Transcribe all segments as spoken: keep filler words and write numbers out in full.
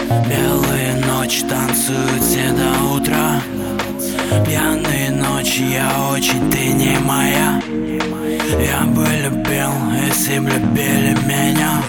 Белые ночи танцуют все до утра. Пьяные ночи, я очень, ты не моя. Я бы любил, если б любили меня.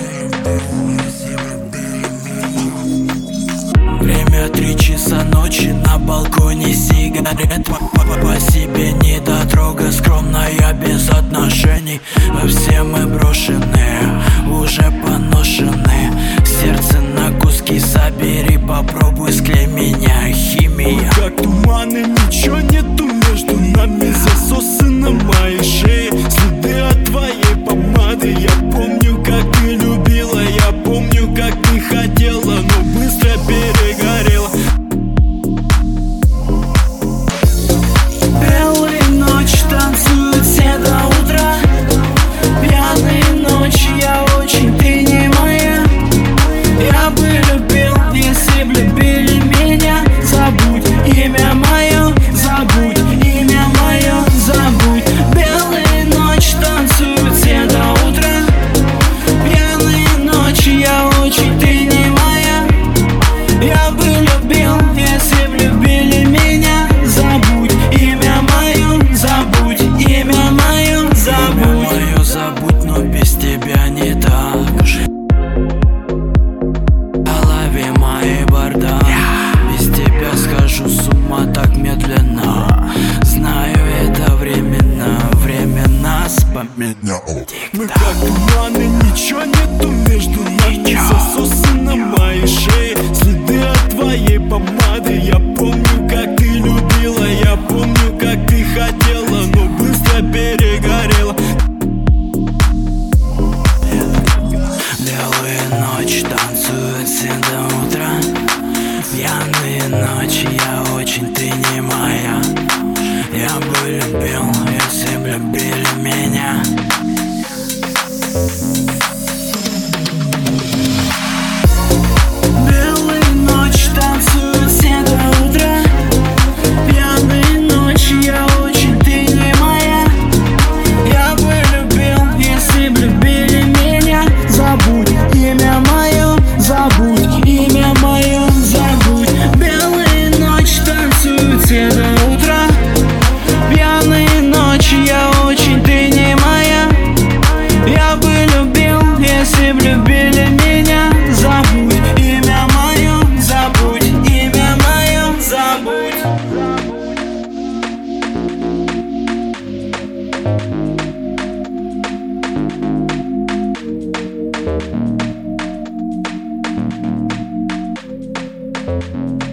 Время три часа ночи, на балконе сигарет. По себе недотрога, скромная, без отношений. Все мы брошенные, уже поношенные. Сердце на куски собери, попробуй склей меня. Химия. Как туманы, ничего нету между нами. Засосы на моей шее, следы от твоей помады. Я помню, как ты любила, я помню, как ты хотела, но быстро перегорела. Белые ночи танцуют все до утра. Пьяные ночи, я очень, ты не моя. Я бы любил, если б любили меня. Забудь имя мое, забудь имя мое, забудь. Белые ночи танцуют все до утра. Пьяные ночи, я очень, ты не моя. Я бы любил, если б любили меня. Забудь имя мое, забудь имя мое, забудь. Имя мое забудь, но без тебя не так же. В голове моей бардак. Без тебя схожу с ума так медленно. Знаю, это временно, время нас поменял. Мы как туманы, ничего нету между нами. Засосы на моей шее, следы от твоей помады. Я помню, как ты любила, я помню, как ты хотела, но быстро перегорела. Белые ночи танцуют все до утра. Пьяные ночи, я очень, ты не моя. Я бы любил, если б любили меня. Белые ночи танцуют все до утра. Пьяные ночи, я очень, ты не моя. Я бы любил, если б любили меня. Забудь имя мое, забудь имя мое, забудь. Белые ночи танцуют все до утра. Пьяные ночи, я очень, ты не моя. Я бы любил, если б любили меня. Забудь имя мое, забудь имя мое, забудь. Thank you.